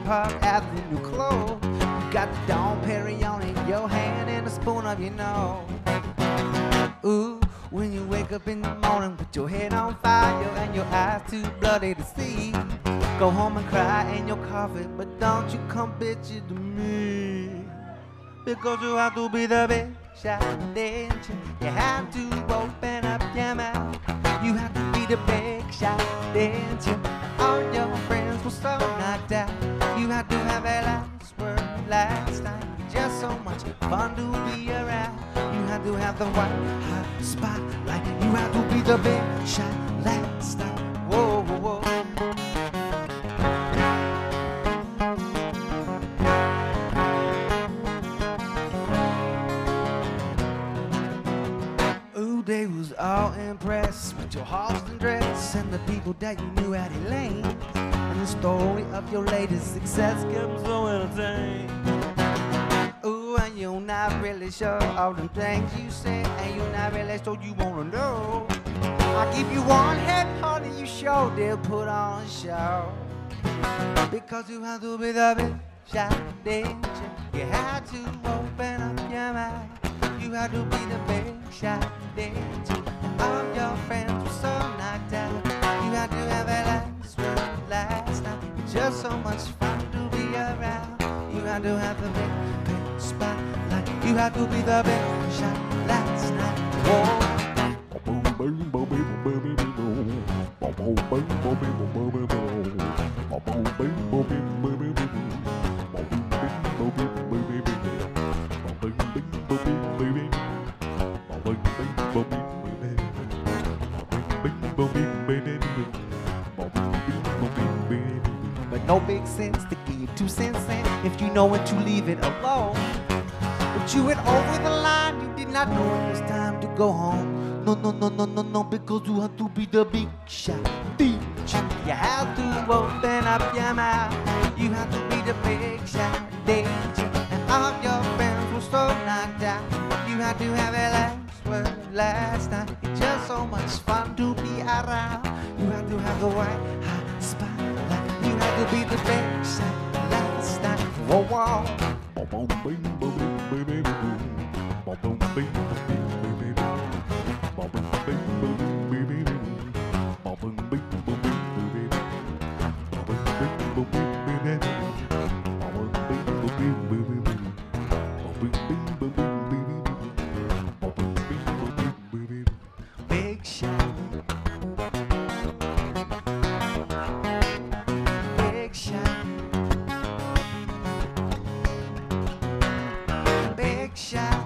hard as the new clothes. You got the Dom Perignon in your hand and a spoon of your nose. Ooh, when you wake up in the morning with your head on fire and your eyes too bloody to see, go home and cry in your coffee, but don't you come bitching to me. Because you have to be the big shot danger. You have to open up your mouth. You have to be the big shot danger. All your friends were so knocked out. You have to have a last word last night. Just so much fun to be around. You have to have the white hot spotlight. You have to be the big shot last night. Whoa, whoa, whoa. They was all impressed with your Halston dress and the people that you knew at Elaine. And the story of your latest success kept them so entertained. Ooh, and you're not really sure all the things you said, and you're not really sure you wanna know. I'll give you one head honey, you sure they'll put on a show. Because you have to be the big shot danger. You had to open up your mouth. You had to be the big shot danger. All your friends were so knocked out. You had to have a last word last night. Just so much fun to be around. You had to have the big spotlight. You had to be the big shot last night. Whoa. But no big sense to give 2 cents in if you know when to leave it alone. But you went over the line, you did not know it was time to go home. No, no, no, no, no, no, because you have to be the big shot danger. You have to open up your mouth. You have to be the big shot danger. And all your friends were so knocked out. You had to have a last word last night. It's just so much fun to be around. You had to have the white hot spotlight. You had to be the big shot last night. Whoa, whoa. Big shot. Big shot. Big shot.